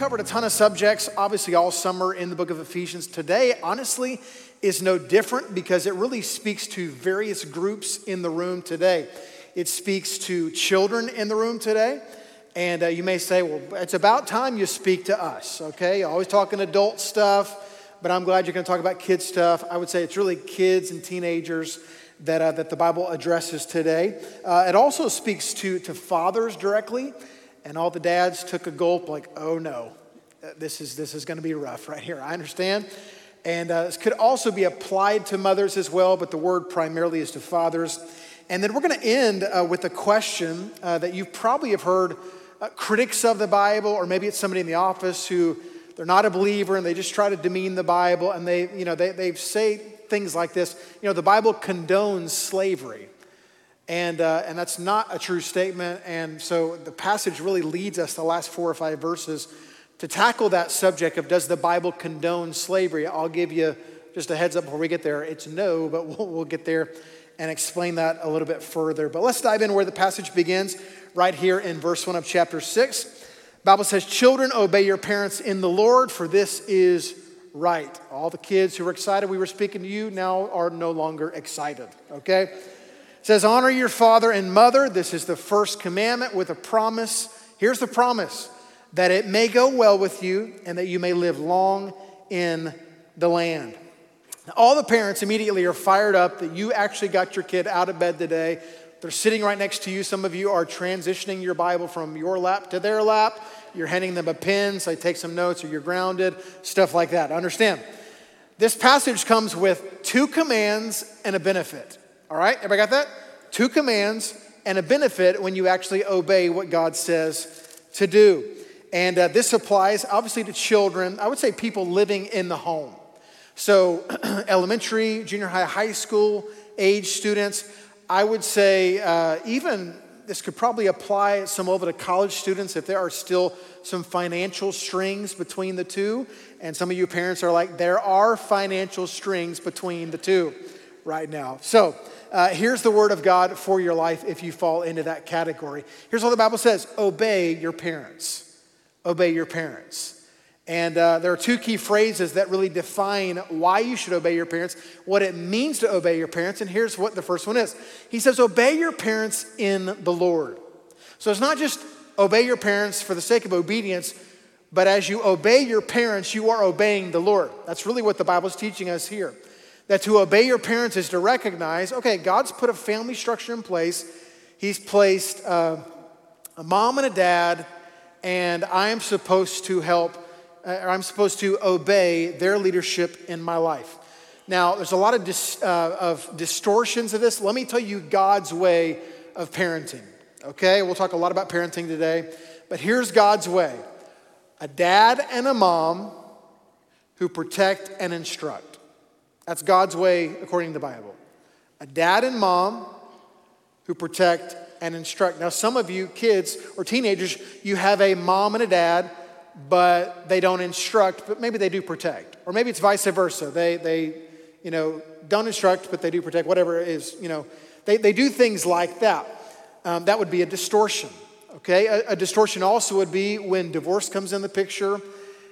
covered a ton of subjects, obviously all summer in the book of Ephesians. Today, honestly, is no different because it really speaks to various groups in the room today. It speaks to children in the room today. And you may say, well, it's about time you speak to us, okay? Always talking adult stuff, but I'm glad you're going to talk about kid stuff. I would say it's really kids and teenagers that the Bible addresses today. It also speaks to fathers directly. And all the dads took a gulp like, oh no, this is going to be rough right here. I understand. And this could also be applied to mothers as well, but the word primarily is to fathers. And then we're going to end with a question that you probably have heard critics of the Bible, or maybe it's somebody in the office who they're not a believer and they just try to demean the Bible, and they say things like this. The Bible condones slavery. And that's not a true statement. And so the passage really leads us the last 4 or 5 verses to tackle that subject of does the Bible condone slavery? I'll give you just a heads up before we get there. It's no, but we'll get there and explain that a little bit further. But let's dive in where the passage begins, right here in verse 1 of chapter 6. The Bible says, children, obey your parents in the Lord, for this is right. All the kids who were excited we were speaking to you now are no longer excited, okay? It says, honor your father and mother. This is the first commandment with a promise. Here's the promise, that it may go well with you and that you may live long in the land. Now, all the parents immediately are fired up that you actually got your kid out of bed today. They're sitting right next to you. Some of you are transitioning your Bible from your lap to their lap. You're handing them a pen, so they take some notes, or you're grounded, stuff like that. Understand, this passage comes with 2 commands and a benefit. All right, everybody got that? 2 commands and a benefit when you actually obey what God says to do. And this applies obviously to children. I would say people living in the home. So elementary, junior high, high school age students. I would say even this could probably apply some over to college students if there are still some financial strings between the two. And some of you parents are like, there are financial strings between the two right now. So here's the word of God for your life if you fall into that category. Here's what the Bible says: obey your parents. Obey your parents. And there are 2 key phrases that really define why you should obey your parents, what it means to obey your parents, and here's what the first one is. He says, obey your parents in the Lord. So it's not just obey your parents for the sake of obedience, but as you obey your parents, you are obeying the Lord. That's really what the Bible is teaching us here. That to obey your parents is to recognize, okay, God's put a family structure in place. He's placed a mom and a dad, and I'm supposed to I'm supposed to obey their leadership in my life. Now, there's a lot of distortions of this. Let me tell you God's way of parenting, okay? We'll talk a lot about parenting today, but here's God's way. A dad and a mom who protect and instruct. That's God's way according to the Bible. A dad and mom who protect and instruct. Now, some of you kids or teenagers, you have a mom and a dad, but they don't instruct, but maybe they do protect. Or maybe it's vice versa. They don't instruct, but they do protect, whatever it is, They do things like that. That would be a distortion, okay? A distortion also would be when divorce comes in the picture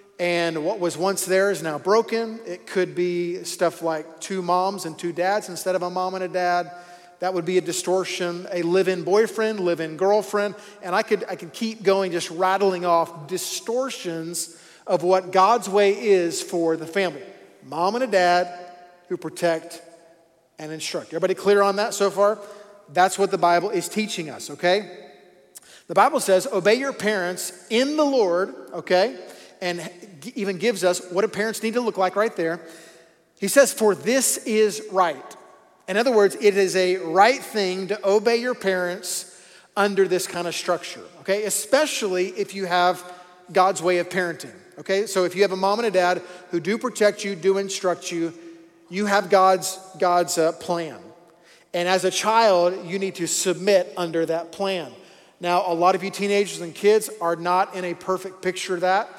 and what was once there is now broken. It could be stuff like 2 moms and 2 dads instead of a mom and a dad. That would be a distortion. A live-in boyfriend, live-in girlfriend. And I could keep going, just rattling off distortions of what God's way is for the family. Mom and a dad who protect and instruct. Everybody clear on that so far? That's what the Bible is teaching us, okay? The Bible says, obey your parents in the Lord, okay? And even gives us what do parents need to look like right there. He says, for this is right. In other words, it is a right thing to obey your parents under this kind of structure, okay? Especially if you have God's way of parenting, okay? So if you have a mom and a dad who do protect you, do instruct you, you have God's plan. And as a child, you need to submit under that plan. Now, a lot of you teenagers and kids are not in a perfect picture of that.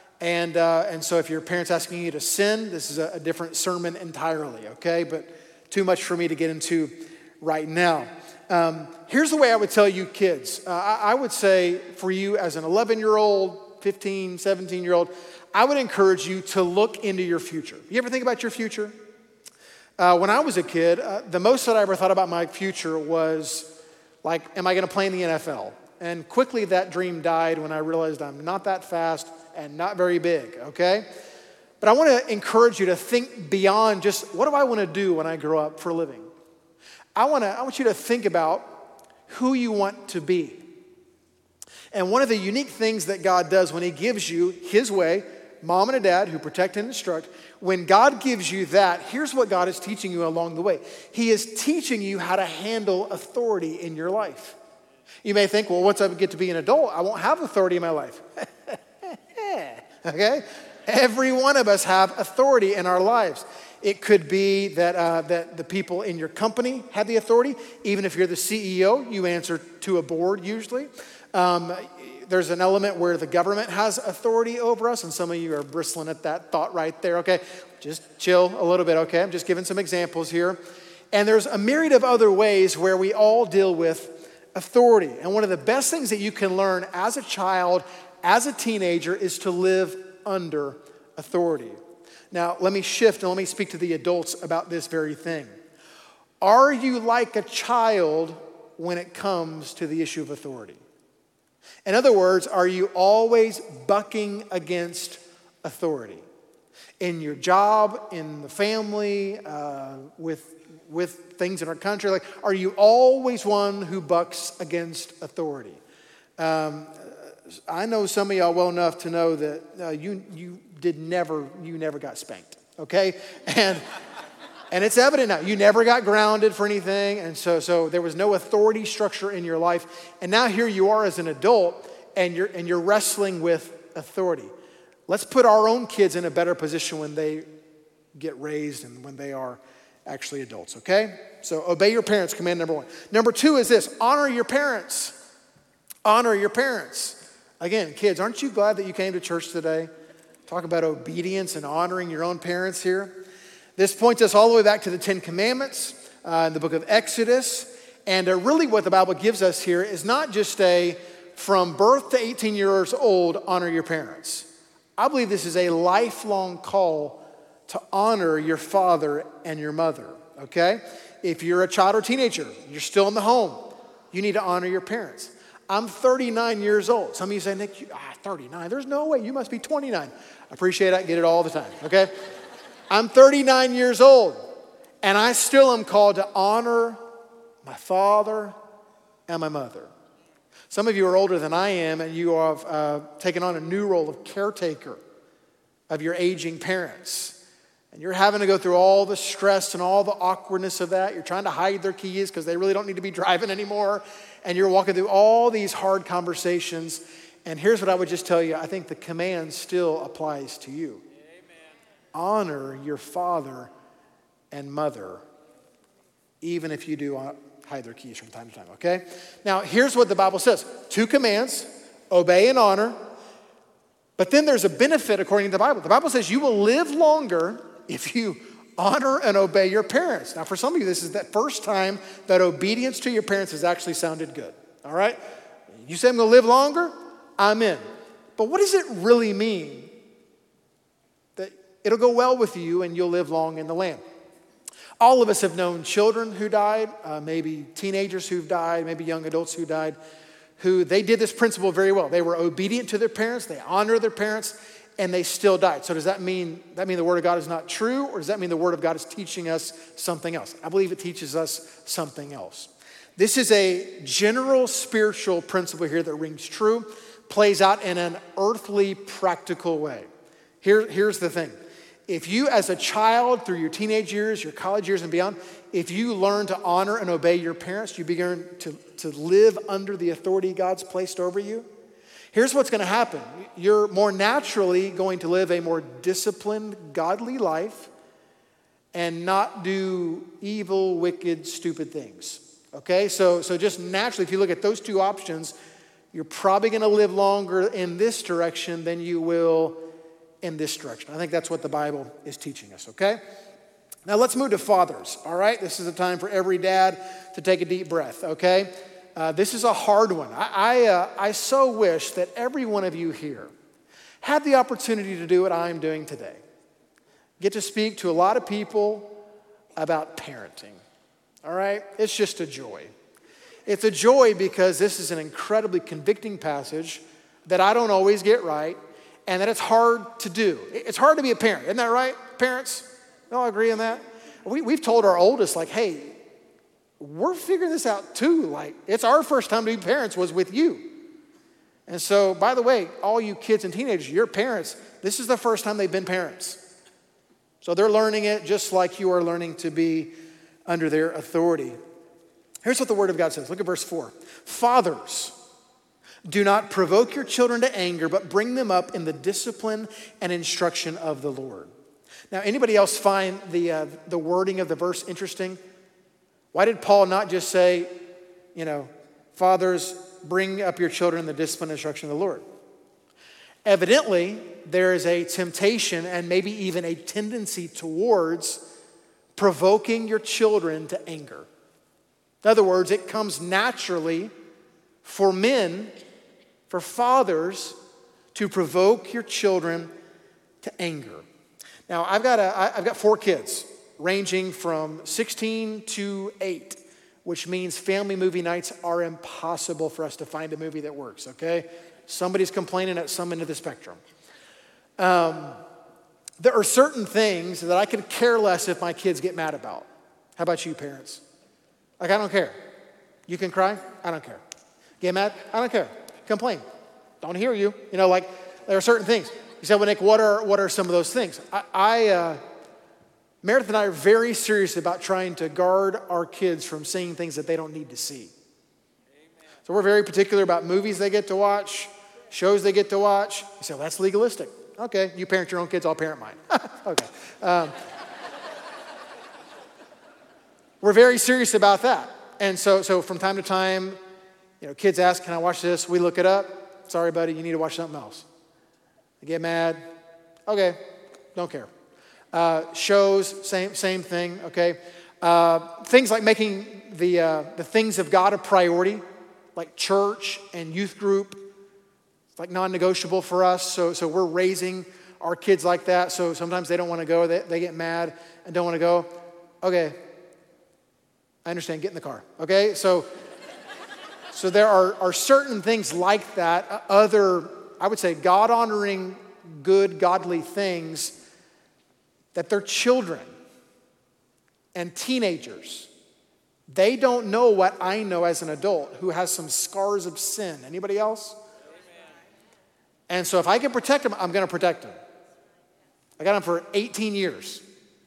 And so if your parents asking you to sin, this is a different sermon entirely, okay? But too much for me to get into right now. Here's the way I would tell you kids. I would say for you as an 11-year-old, 15, 17-year-old, I would encourage you to look into your future. You ever think about your future? When I was a kid, the most that I ever thought about my future was, like, am I going to play in the NFL? And quickly that dream died when I realized I'm not that fast and not very big, okay? But I want to encourage you to think beyond just, what do I want to do when I grow up for a living? I want you to think about who you want to be. And one of the unique things that God does when he gives you his way, mom and a dad who protect and instruct, when God gives you that, here's what God is teaching you along the way. He is teaching you how to handle authority in your life. You may think, well, once I get to be an adult, I won't have authority in my life. Okay? Every one of us have authority in our lives. It could be that the people in your company have the authority. Even if you're the CEO, you answer to a board usually. There's an element where the government has authority over us, and some of you are bristling at that thought right there, okay? Just chill a little bit, okay? I'm just giving some examples here. And there's a myriad of other ways where we all deal with authority. And one of the best things that you can learn as a child, as a teenager, is to live under authority. Now, let me shift and let me speak to the adults about this very thing. Are you like a child when it comes to the issue of authority? In other words, are you always bucking against authority? In your job, in the family, with things in our country, like, are you always one who bucks against authority? I know some of y'all well enough to know that you never got spanked, okay? And it's evident now. You never got grounded for anything, and so there was no authority structure in your life. And now here you are as an adult, and you're wrestling with authority. Let's put our own kids in a better position when they get raised and when they are actually adults, okay? So obey your parents, command number 1. Number 2 is this: honor your parents. Honor your parents. Again, kids, aren't you glad that you came to church today? Talk about obedience and honoring your own parents here. This points us all the way back to the 10 Commandments in the book of Exodus. And really what the Bible gives us here is not just a from birth to 18 years old, honor your parents. I believe this is a lifelong call to honor your father and your mother, okay? If you're a child or teenager, you're still in the home, you need to honor your parents. I'm 39 years old. Some of you say, Nick, 39? There's no way. You must be 29. I appreciate it. I get it all the time, okay? I'm 39 years old, and I still am called to honor my father and my mother. Some of you are older than I am, and you have taken on a new role of caretaker of your aging parents. And you're having to go through all the stress and all the awkwardness of that. You're trying to hide their keys because they really don't need to be driving anymore. And you're walking through all these hard conversations. And here's what I would just tell you. I think the command still applies to you. Amen. Honor your father and mother, even if you do hide their keys from time to time, okay? Now, here's what the Bible says. 2 commands, obey and honor. But then there's a benefit according to the Bible. The Bible says you will live longer if you honor and obey your parents. Now, for some of you, this is that first time that obedience to your parents has actually sounded good, all right? You say I'm going to live longer, I'm in. But what does it really mean that it'll go well with you and you'll live long in the land? All of us have known children who died, maybe teenagers who've died, maybe young adults who died, who they did this principle very well. They were obedient to their parents, they honored their parents, and they still died. So does that mean the Word of God is not true, or does that mean the Word of God is teaching us something else? I believe it teaches us something else. This is a general spiritual principle here that rings true, plays out in an earthly, practical way. Here's the thing. If you, as a child, through your teenage years, your college years and beyond, if you learn to honor and obey your parents, you begin to live under the authority God's placed over you. Here's what's going to happen. You're more naturally going to live a more disciplined, godly life and not do evil, wicked, stupid things. Okay? So just naturally, if you look at those 2 options, you're probably going to live longer in this direction than you will in this direction. I think that's what the Bible is teaching us, okay? Now let's move to fathers, all right? This is a time for every dad to take a deep breath, okay? This is a hard one. I so wish that every one of you here had the opportunity to do what I'm doing today. Get to speak to a lot of people about parenting. All right? It's just a joy. It's a joy because this is an incredibly convicting passage that I don't always get right, and that it's hard to do. It's hard to be a parent. Isn't that right, parents? You all agree on that? We've told our oldest, like, hey, we're figuring this out too. Like, it's our first time to be parents was with you. And so, by the way, all you kids and teenagers, your parents, this is the first time they've been parents. So they're learning it just like you are learning to be under their authority. Here's what the Word of God says. Look at verse 4. Fathers, do not provoke your children to anger, but bring them up in the discipline and instruction of the Lord. Now, anybody else find the wording of the verse interesting? Why did Paul not just say, fathers, bring up your children in the discipline and instruction of the Lord? Evidently, there is a temptation and maybe even a tendency towards provoking your children to anger. In other words, it comes naturally for men, for fathers, to provoke your children to anger. Now, I've got 4 kids, ranging from 16 to 8, which means family movie nights are impossible for us to find a movie that works, okay? Somebody's complaining at some end of the spectrum. There are certain things that I could care less if my kids get mad about. How about you, parents? Like, I don't care. You can cry? I don't care. Get mad? I don't care. Complain. Don't hear you. There are certain things. You say, well, Nick, what are some of those things? Meredith and I are very serious about trying to guard our kids from seeing things that they don't need to see. Amen. So we're very particular about movies they get to watch, shows they get to watch. You say, well, that's legalistic. Okay, you parent your own kids, I'll parent mine. Okay. We're very serious about that. And so from time to time, kids ask, can I watch this? We look it up. Sorry, buddy, you need to watch something else. They get mad. Okay, don't care. Shows, same thing, okay? Things like making the things of God a priority, like church and youth group. It's like non-negotiable for us, so we're raising our kids like that. So sometimes they don't want to go. They get mad and don't want to go. Okay, I understand. Get in the car, okay? So there are certain things like that, other, I would say, God-honoring, good, godly things that their children and teenagers, they don't know what I know as an adult who has some scars of sin. Anybody else? And so if I can protect them, I'm going to protect them. I got them for 18 years.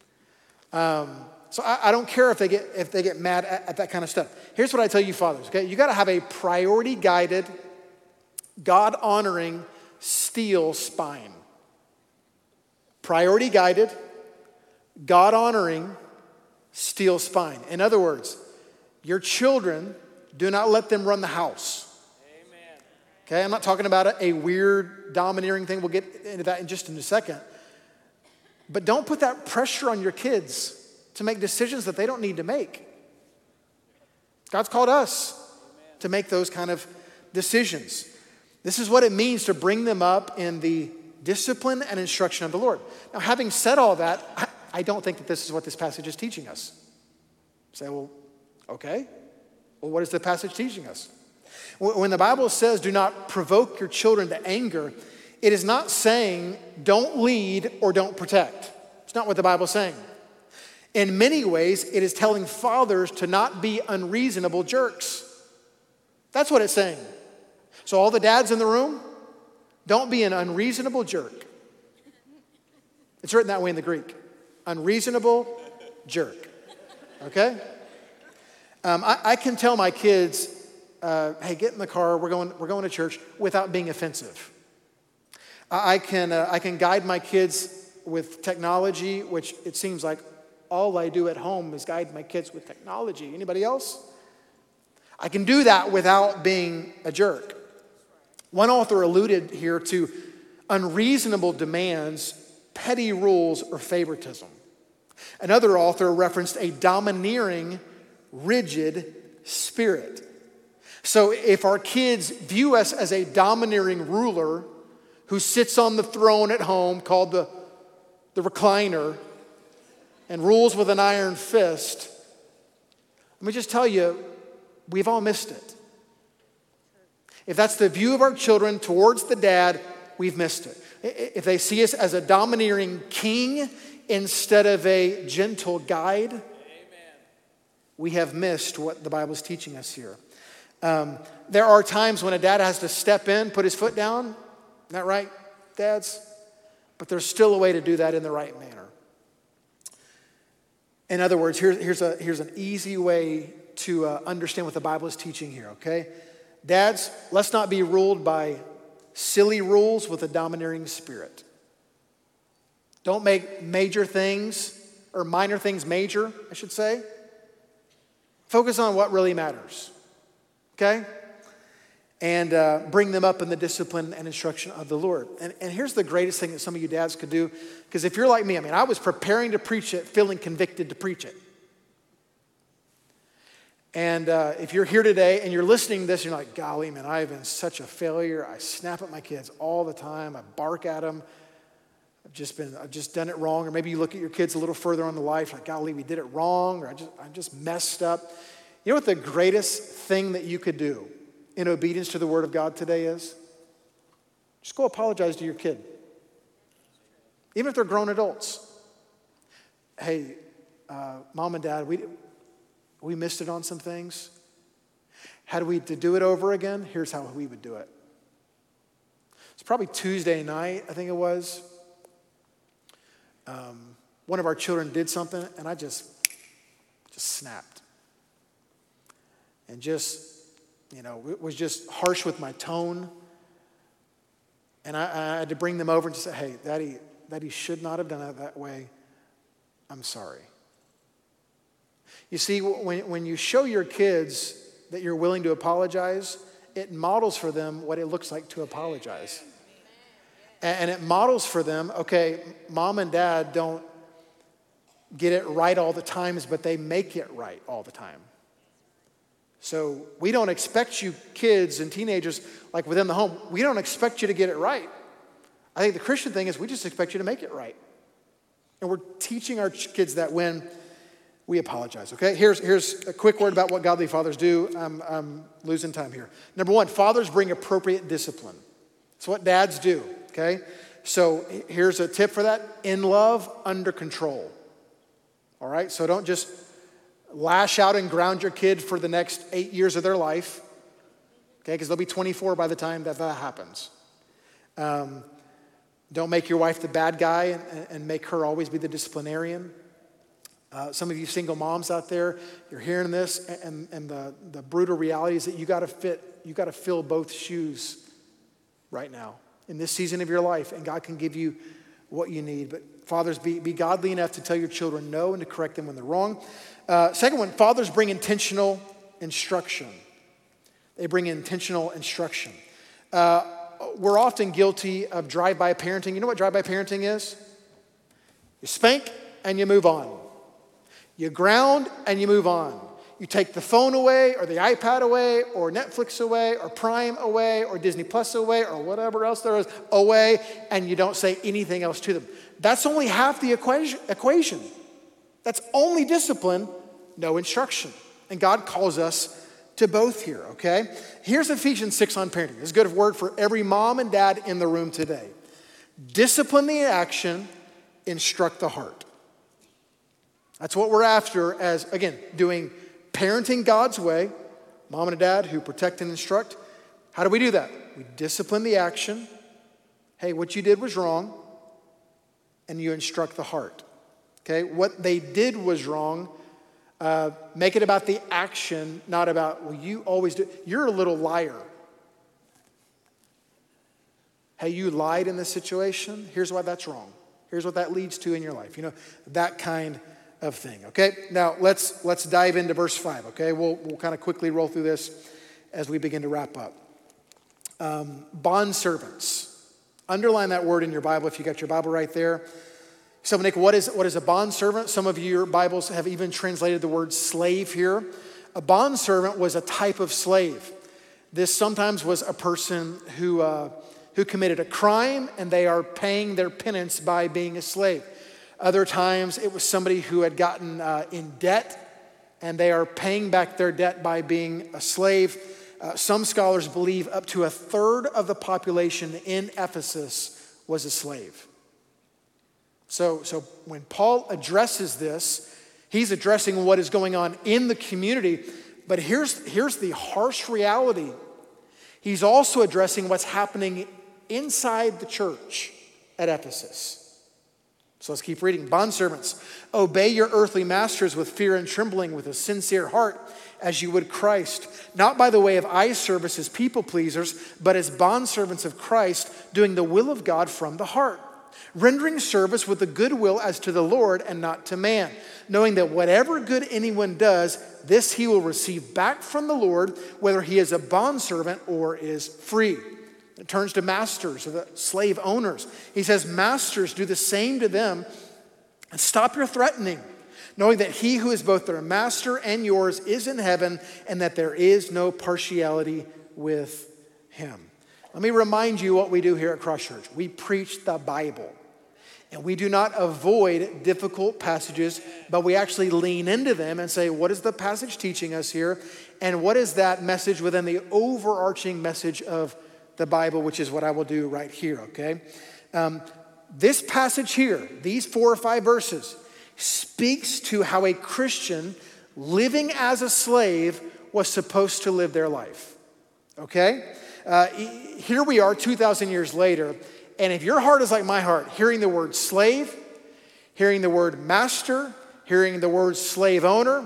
So I don't care if they get mad at that kind of stuff. Here's what I tell you fathers, okay? You got to have a priority-guided, God-honoring steel spine. Priority-guided, God-honoring steel spine. In other words, your children, do not let them run the house. Amen. Okay, I'm not talking about a weird, domineering thing. We'll get into that in just a second. But don't put that pressure on your kids to make decisions that they don't need to make. God's called us to make those kind of decisions. This is what it means to bring them up in the discipline and instruction of the Lord. Now, having said all that, I don't think that this is what this passage is teaching us. Say, well, okay. Well, what is the passage teaching us? When the Bible says do not provoke your children to anger, it is not saying don't lead or don't protect. It's not what the Bible is saying. In many ways, it is telling fathers to not be unreasonable jerks. That's what it's saying. So all the dads in the room, don't be an unreasonable jerk. It's written that way in the Greek. Unreasonable jerk. Okay? I can tell my kids, hey, get in the car, we're going to church, without being offensive. I can guide my kids with technology, which it seems like all I do at home is guide my kids with technology. Anybody else? I can do that without being a jerk. One author alluded here to unreasonable demands, petty rules, or favoritism. Another author referenced a domineering, rigid spirit. So if our kids view us as a domineering ruler who sits on the throne at home called the recliner and rules with an iron fist, let me just tell you, we've all missed it. If that's the view of our children towards the dad, we've missed it. If they see us as a domineering king instead of a gentle guide, amen, we have missed what the Bible is teaching us here. There are times when a dad has to step in, put his foot down. Isn't that right, dads? But there's still a way to do that in the right manner. In other words, here's an easy way to understand what the Bible is teaching here, okay? Dads, let's not be ruled by silly rules with a domineering spirit. Don't make major things, or minor things major, I should say. Focus on what really matters, okay? And bring them up in the discipline and instruction of the Lord. And here's the greatest thing that some of you dads could do, because if you're like me, I was preparing to preach it, feeling convicted to preach it. And if you're here today and you're listening to this, you're like, golly, man, I've been such a failure. I snap at my kids all the time. I bark at them. I've just done it wrong. Or maybe you look at your kids a little further on the life, like, golly, we did it wrong, or I just messed up. You know what the greatest thing that you could do in obedience to the Word of God today is? Just go apologize to your kid. Even if they're grown adults. Hey, Mom and Dad, we missed it on some things. Had we to do it over again, here's how we would do it. It's probably Tuesday night, I think it was. One of our children did something, and I just snapped. And was just harsh with my tone. And I had to bring them over and just say, hey, Daddy should not have done it that way. I'm sorry. You see, when you show your kids that you're willing to apologize, it models for them what it looks like to apologize. And it models for them, okay, Mom and Dad don't get it right all the times, but they make it right all the time. So we don't expect you kids and teenagers, like within the home, we don't expect you to get it right. I think the Christian thing is we just expect you to make it right. And we're teaching our kids that when we apologize, okay? Here's a quick word about what godly fathers do. I'm losing time here. Number one, fathers bring appropriate discipline. It's what dads do, okay? So here's a tip for that. In love, under control. All right? So don't just lash out and ground your kid for the next 8 years of their life, okay? Because they'll be 24 by the time that happens. Don't make your wife the bad guy and make her always be the disciplinarian. Some of you single moms out there, you're hearing this, and the brutal reality is that you got to fill both shoes right now in this season of your life, and God can give you what you need. But fathers, be godly enough to tell your children no and to correct them when they're wrong. Second one, fathers bring intentional instruction. They bring intentional instruction. We're often guilty of drive-by parenting. You know what drive-by parenting is? You spank and you move on. You ground and you move on. You take the phone away or the iPad away or Netflix away or Prime away or Disney Plus away or whatever else there is away, and you don't say anything else to them. That's only half the equation. That's only discipline, no instruction. And God calls us to both here, okay? Here's Ephesians 6 on parenting. This is a good word for every mom and dad in the room today. Discipline the action, instruct the heart. That's what we're after as, again, doing parenting God's way. Mom and a dad who protect and instruct. How do we do that? We discipline the action. Hey, what you did was wrong. And you instruct the heart. Okay? What they did was wrong. Make it about the action, not about, well, you always do. You're a little liar. Hey, you lied in this situation. Here's why that's wrong. Here's what that leads to in your life. You know, that kind of thing, okay? Now, let's dive into verse 5, okay? We'll kind of quickly roll through this as we begin to wrap up. Bond servants. Underline that word in your Bible if you got your Bible right there. So, Nick, what is a bond servant? Some of your Bibles have even translated the word slave here. A bond servant was a type of slave. This sometimes was a person who who committed a crime and they are paying their penance by being a slave. Other times it was somebody who had gotten in debt and they are paying back their debt by being a slave. Some scholars believe up to a third of the population in Ephesus was a slave. So when Paul addresses this, he's addressing what is going on in the community. But here's the harsh reality. He's also addressing what's happening inside the church at Ephesus. So let's keep reading. Bondservants, obey your earthly masters with fear and trembling, with a sincere heart, as you would Christ, not by the way of eye service as people pleasers, but as bondservants of Christ, doing the will of God from the heart, rendering service with a good will as to the Lord and not to man, knowing that whatever good anyone does, this he will receive back from the Lord, whether he is a bondservant or is free. It turns to masters or the slave owners. He says, masters, do the same to them and stop your threatening, knowing that he who is both their master and yours is in heaven and that there is no partiality with him. Let me remind you what we do here at Cross Church. We preach the Bible. And we do not avoid difficult passages, but we actually lean into them and say, what is the passage teaching us here? And what is that message within the overarching message of the Bible, which is what I will do right here, okay? This passage here, these 4 or 5 verses, speaks to how a Christian living as a slave was supposed to live their life, okay? Here we are 2,000 years later, and if your heart is like my heart, hearing the word slave, hearing the word master, hearing the word slave owner,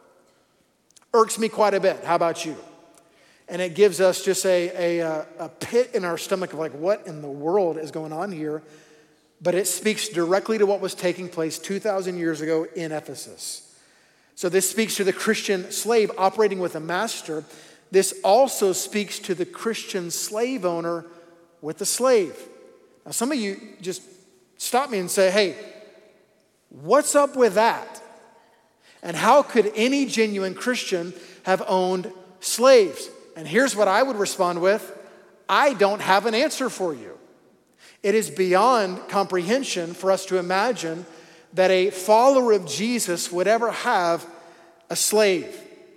irks me quite a bit. How about you? And it gives us just a pit in our stomach of like, what in the world is going on here? But it speaks directly to what was taking place 2,000 years ago in Ephesus. So this speaks to the Christian slave operating with a master. This also speaks to the Christian slave owner with a slave. Now some of you just stop me and say, hey, what's up with that? And how could any genuine Christian have owned slaves? And here's what I would respond with. I don't have an answer for you. It is beyond comprehension for us to imagine that a follower of Jesus would ever have a slave.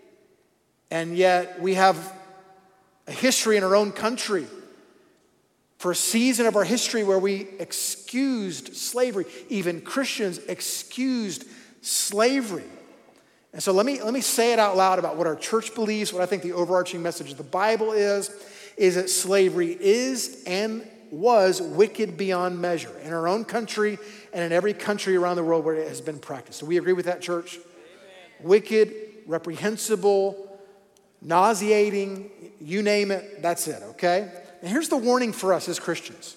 And yet we have a history in our own country, for a season of our history where we excused slavery. Even Christians excused slavery. And so let me say it out loud about what our church believes, what I think the overarching message of the Bible is that slavery is and was wicked beyond measure in our own country and in every country around the world where it has been practiced. Do we agree with that, church? Amen. Wicked, reprehensible, nauseating, you name it, that's it, okay? And here's the warning for us as Christians.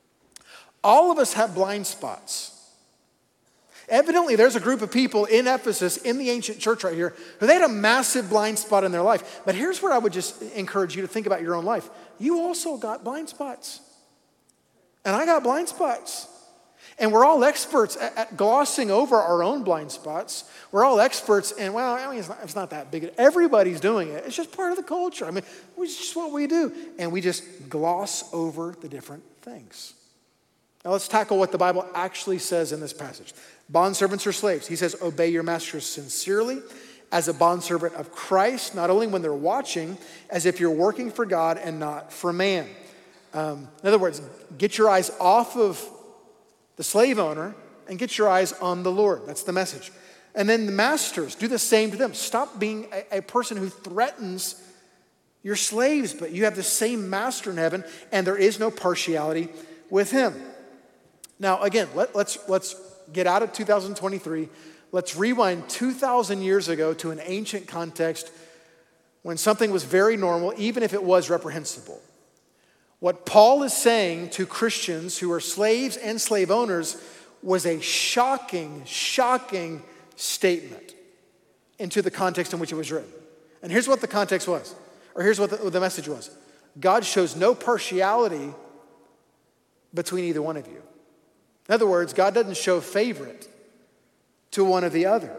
All of us have blind spots. Evidently, there's a group of people in Ephesus, in the ancient church right here, who they had a massive blind spot in their life. But here's where I would just encourage you to think about your own life. You also got blind spots. And I got blind spots. And we're all experts at glossing over our own blind spots. We're all experts in, well, I mean, it's not that big. Everybody's doing it. It's just part of the culture. I mean, it's just what we do. And we just gloss over the different things. Now let's tackle what the Bible actually says in this passage. Bondservants or slaves. He says, obey your masters sincerely as a bondservant of Christ, not only when they're watching, as if you're working for God and not for man. In other words, get your eyes off of the slave owner and get your eyes on the Lord. That's the message. And then the masters, do the same to them. Stop being a person who threatens your slaves, but you have the same master in heaven, and there is no partiality with him. Now, again, let's get out of 2023. Let's rewind 2,000 years ago to an ancient context when something was very normal, even if it was reprehensible. What Paul is saying to Christians who are slaves and slave owners was a shocking, shocking statement into the context in which it was written. And here's what the context was, or here's what the message was. God shows no partiality between either one of you. In other words, God doesn't show favorite to one or the other.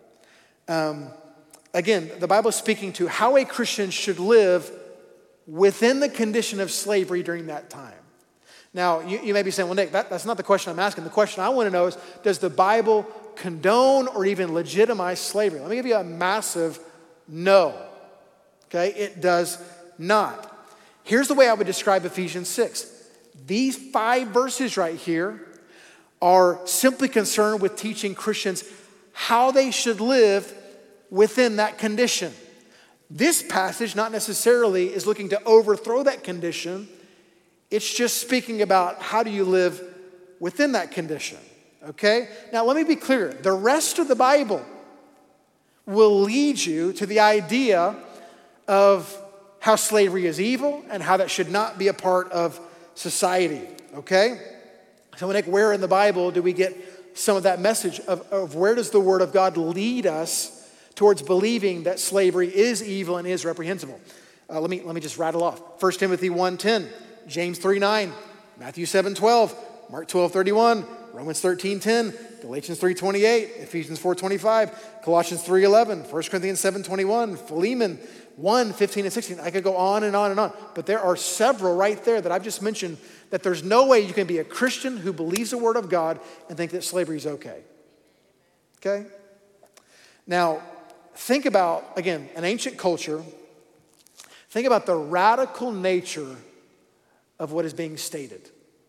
Again, the Bible is speaking to how a Christian should live within the condition of slavery during that time. Now, you may be saying, well, Nick, that's not the question I'm asking. The question I want to know is, does the Bible condone or even legitimize slavery? Let me give you a massive no. Okay, it does not. Here's the way I would describe Ephesians 6. These 5 verses right here are simply concerned with teaching Christians how they should live within that condition. This passage not necessarily is looking to overthrow that condition. It's just speaking about how do you live within that condition, okay? Now, let me be clear. The rest of the Bible will lead you to the idea of how slavery is evil and how that should not be a part of society, okay? So, Nick, where in the Bible do we get some of that message of where does the Word of God lead us towards believing that slavery is evil and is reprehensible? Let me just rattle off. 1 Timothy 1:10. James 3:9, Matthew 7:12, Mark 12:31, Romans 13:10, Galatians 3:28, Ephesians 4:25, Colossians 3:11, 1 Corinthians 7:21, Philemon 1:15 and 16. I could go on and on and on, but there are several right there that I've just mentioned that there's no way you can be a Christian who believes the Word of God and think that slavery is okay. Okay? Now, think about, again, an ancient culture. Think about the radical nature of what is being stated.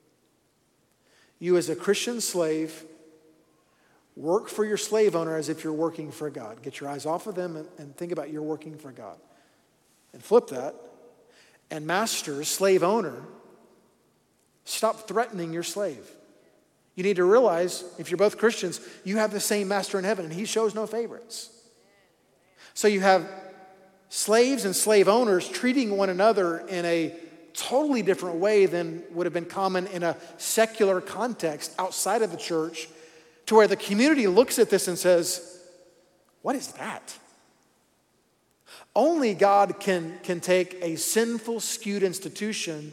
You as a Christian slave, work for your slave owner as if you're working for God. Get your eyes off of them and think about you're working for God. And flip that. And master, slave owner, stop threatening your slave. You need to realize, if you're both Christians, you have the same master in heaven and he shows no favorites. So you have slaves and slave owners treating one another in a totally different way than would have been common in a secular context outside of the church, to where the community looks at this and says, what is that? Only God can take a sinful, skewed institution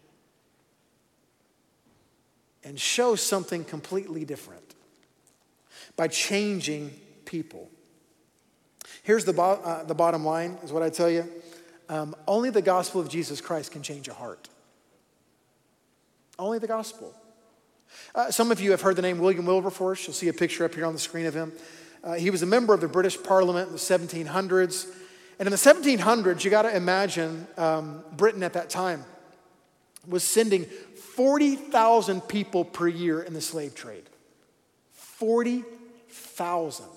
and show something completely different by changing people. Here's the bottom line, is what I tell you. Only the gospel of Jesus Christ can change a heart. Only the gospel. Some of you have heard the name William Wilberforce. You'll see a picture up here on the screen of him. He was a member of the British Parliament in the 1700s. And in the 1700s, you got to imagine Britain at that time was sending 40,000 people per year in the slave trade. 40,000.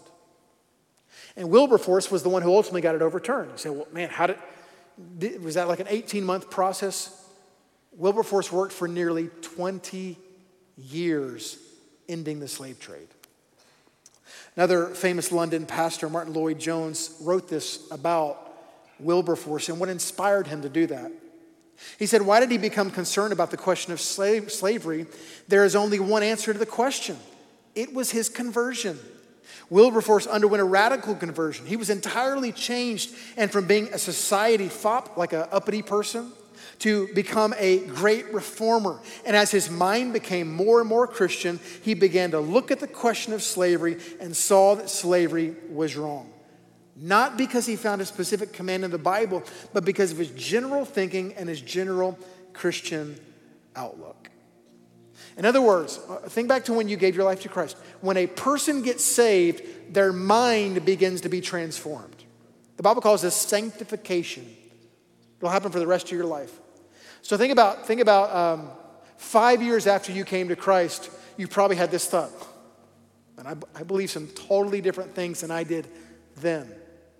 And Wilberforce was the one who ultimately got it overturned. You say, well, man, was that like an 18-month process? Wilberforce worked for nearly 20 years ending the slave trade. Another famous London pastor, Martin Lloyd-Jones, wrote this about Wilberforce and what inspired him to do that. He said, why did he become concerned about the question of slavery? There is only one answer to the question. It was his conversion. Wilberforce underwent a radical conversion. He was entirely changed, and from being a society fop, like an uppity person, to become a great reformer. And as his mind became more and more Christian, he began to look at the question of slavery and saw that slavery was wrong. Not because he found a specific command in the Bible, but because of his general thinking and his general Christian outlook. In other words, think back to when you gave your life to Christ. When a person gets saved, their mind begins to be transformed. The Bible calls this sanctification. It'll happen for the rest of your life. So think about 5 years after you came to Christ, you probably had this thought, and I believe some totally different things than I did then.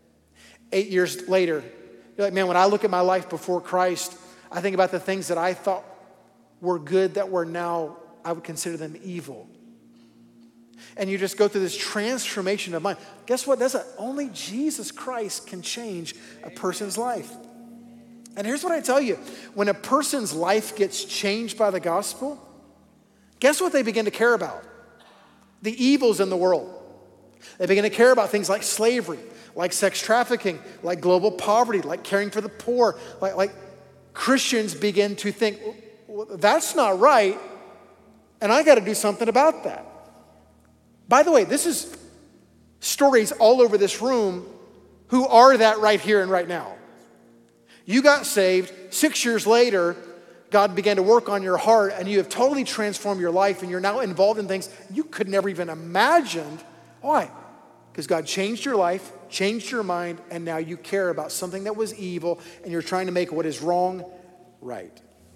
8 years later, you're like, man, when I look at my life before Christ, I think about the things that I thought were good that were now, I would consider them evil. And you just go through this transformation of mind. Guess what? Only Jesus Christ can change a person's life. And here's what I tell you. When a person's life gets changed by the gospel, guess what they begin to care about? The evils in the world. They begin to care about things like slavery, like sex trafficking, like global poverty, like caring for the poor. Like Christians begin to think, well, that's not right, and I got to do something about that. By the way, this is stories all over this room who are that right here and right now. You got saved. 6 years later, God began to work on your heart and you have totally transformed your life and you're now involved in things you could never even imagine. Why? Because God changed your life, changed your mind, and now you care about something that was evil and you're trying to make what is wrong right.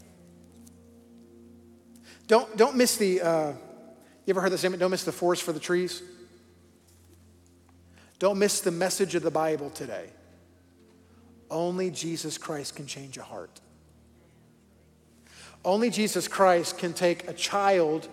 Don't miss the, you ever heard the statement, don't miss the forest for the trees? Don't miss the message of the Bible today. Only Jesus Christ can change a heart. Only Jesus Christ can take a child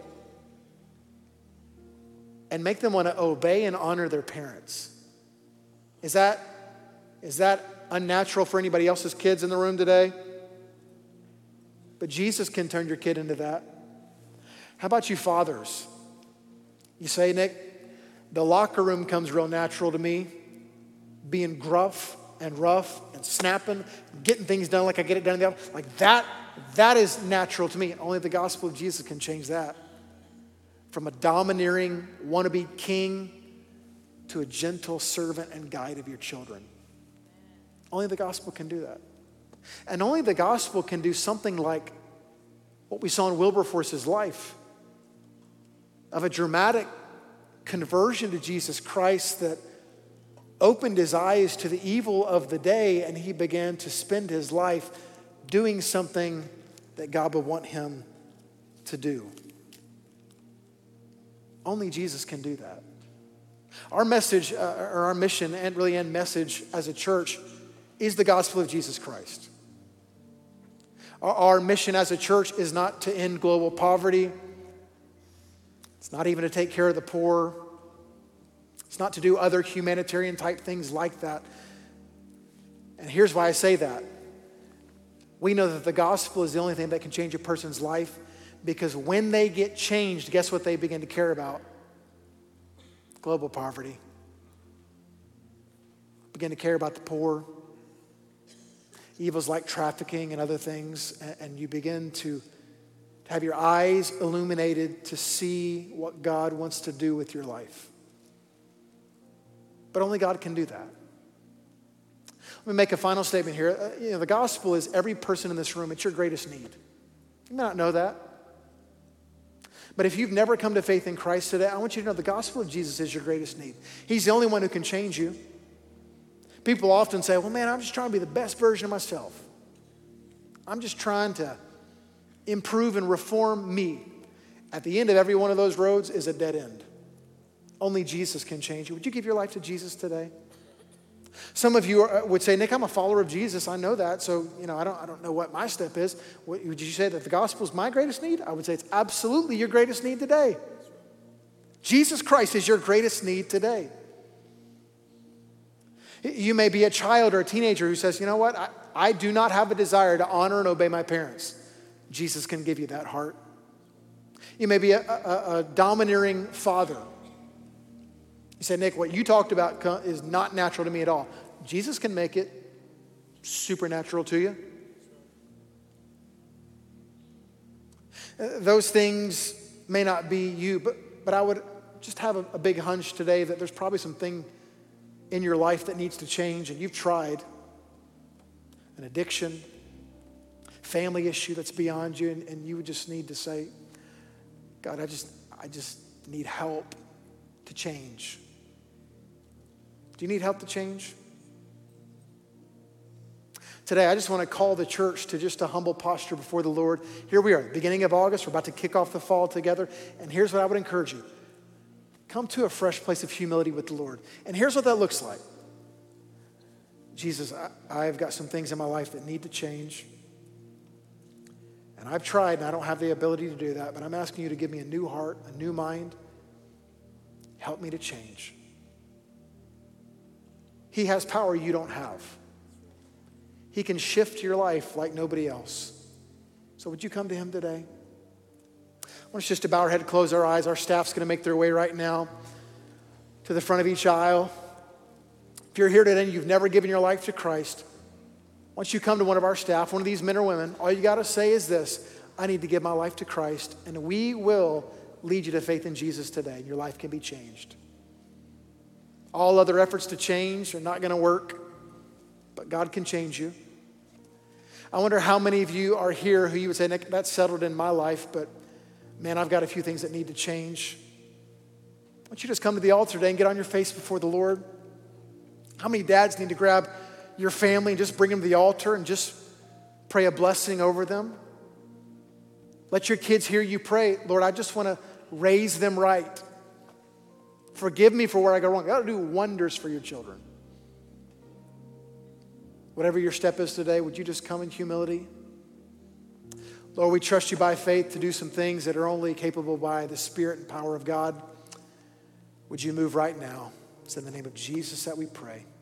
and make them want to obey and honor their parents. Is that unnatural for anybody else's kids in the room today? But Jesus can turn your kid into that. How about you fathers? You say, Nick, the locker room comes real natural to me. Being gruff and rough and snapping, getting things done like I get it done in the office. Like that is natural to me. Only the gospel of Jesus can change that. From a domineering, wannabe king to a gentle servant and guide of your children. Only the gospel can do that. And only the gospel can do something like what we saw in Wilberforce's life of a dramatic conversion to Jesus Christ that opened his eyes to the evil of the day, and he began to spend his life doing something that God would want him to do. Only Jesus can do that. Our message, or our mission, and really end message as a church, is the gospel of Jesus Christ. Our mission as a church is not to end global poverty. It's not even to take care of the poor. It's not to do other humanitarian type things like that. And here's why I say that. We know that the gospel is the only thing that can change a person's life, because when they get changed, guess what they begin to care about? Global poverty. Begin to care about the poor. Evils like trafficking and other things, and you begin to have your eyes illuminated to see what God wants to do with your life. But only God can do that. Let me make a final statement here. The gospel is every person in this room. It's your greatest need. You may not know that. But if you've never come to faith in Christ today, I want you to know the gospel of Jesus is your greatest need. He's the only one who can change you. People often say, well, man, I'm just trying to be the best version of myself. I'm just trying to improve and reform me. At the end of every one of those roads is a dead end. Only Jesus can change you. Would you give your life to Jesus today? Some of you would say, Nick, I'm a follower of Jesus. I know that. So, I don't know what my step is. Would you say that the gospel is my greatest need? I would say it's absolutely your greatest need today. Jesus Christ is your greatest need today. You may be a child or a teenager who says, you know what? I do not have a desire to honor and obey my parents. Jesus can give you that heart. You may be a domineering father. You say, Nick, what you talked about is not natural to me at all. Jesus can make it supernatural to you. Those things may not be you, but I would just have a big hunch today that there's probably something in your life that needs to change, and you've tried. An addiction, family issue that's beyond you, and you would just need to say, God, I just need help to change. Do you need help to change? Today, I just want to call the church to just a humble posture before the Lord. Here we are, beginning of August. We're about to kick off the fall together. And here's what I would encourage you. Come to a fresh place of humility with the Lord. And here's what that looks like. Jesus, I've got some things in my life that need to change. And I've tried, and I don't have the ability to do that. But I'm asking you to give me a new heart, a new mind. Help me to change. He has power you don't have. He can shift your life like nobody else. So would you come to him today? I want us just to bow our head, close our eyes. Our staff's going to make their way right now to the front of each aisle. If you're here today and you've never given your life to Christ, once you come to one of our staff, one of these men or women, all you got to say is this: I need to give my life to Christ, and we will lead you to faith in Jesus today, and your life can be changed. All other efforts to change are not going to work, but God can change you. I wonder how many of you are here who you would say, Nick, that's settled in my life, but man, I've got a few things that need to change. Why don't you just come to the altar today and get on your face before the Lord? How many dads need to grab your family and just bring them to the altar and just pray a blessing over them? Let your kids hear you pray, Lord, I just want to raise them right. Forgive me for where I go wrong. That'll do wonders for your children. Whatever your step is today, would you just come in humility? Lord, we trust you by faith to do some things that are only capable by the Spirit and power of God. Would you move right now? It's in the name of Jesus that we pray.